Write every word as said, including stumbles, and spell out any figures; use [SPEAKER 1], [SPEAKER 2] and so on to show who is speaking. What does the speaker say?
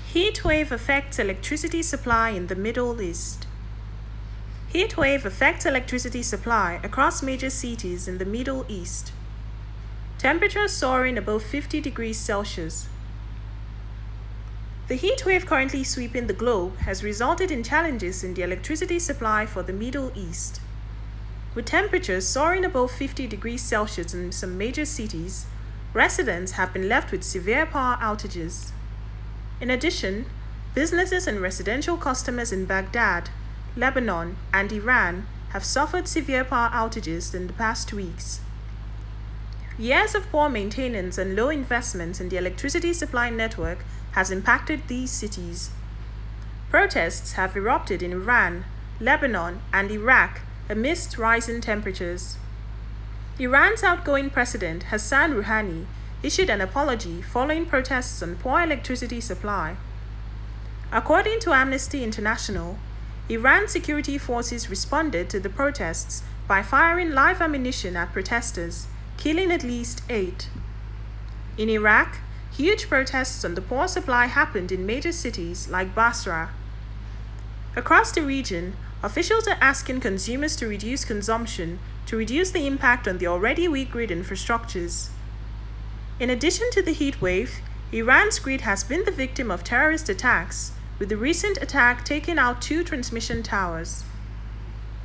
[SPEAKER 1] Heat wave affects electricity supply in the Middle East. Heat wave affects electricity supply across major cities in the Middle East. Temperatures soaring above fifty degrees Celsius. The heat wave currently sweeping the globe has resulted in challenges in the electricity supply for the Middle East. With temperatures soaring above fifty degrees Celsius in some major cities, residents have been left with severe power outages. In addition, businesses and residential customers in Baghdad, Lebanon, and Iran have suffered severe power outages in the past weeks. Years of poor maintenance and low investments in the electricity supply network has impacted these cities. Protests have erupted in Iran, Lebanon, and Iraq amidst rising temperatures. Iran's outgoing president, Hassan Rouhani, issued an apology following protests on poor electricity supply. According to Amnesty International, Iran's security forces responded to the protests by firing live ammunition at protesters, killing at least eight. In Iraq, huge protests on the poor supply happened in major cities like Basra. Across the region, officials are asking consumers to reduce consumption to reduce the impact on the already weak grid infrastructures. In addition to the heat wave, Iran's grid has been the victim of terrorist attacks, with the recent attack taking out two transmission towers.